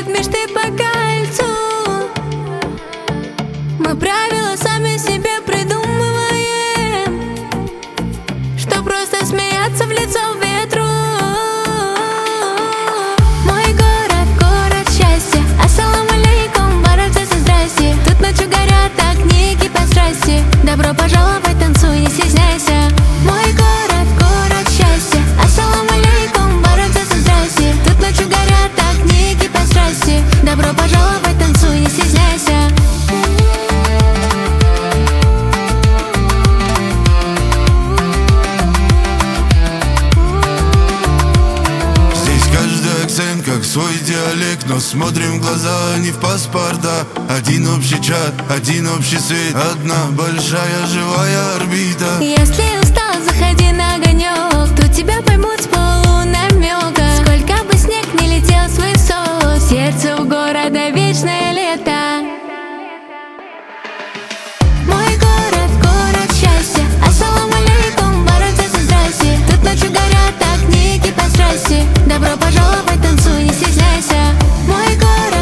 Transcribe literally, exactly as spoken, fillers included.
ходят мечты по кольцу. Мы правила сами себе придумываем, что просто смеяться в лицо ветру. Мой город, город счастья. Ассалам алейкум, баракзаса, здрасте. Тут ночью горят огни, кипят страсти. Добро пожаловать, танцуй, не стесняйся. Мой город, город счастья. Ассалам алейкум, баракзаса, здрасте. Тут ночью горят огни, кипят страсти. Добро пожаловать, танцуй, не стесняйся. Как свой диалект, но смотрим в глаза, а не в паспорта. Один общий чат, один общий свет, одна большая живая орбита. Если устал, заходи на огонек, тут тебя поймут с полунамека. Сколько бы снег не летел с высот, сердце у города вечное лето. Мой город, город счастья. Ассалам алейкум, баракзаса, здрасте. Тут ночью горят огни, кипят страсти. Добро пожаловать, танцуй, не стесняйся. Мой город.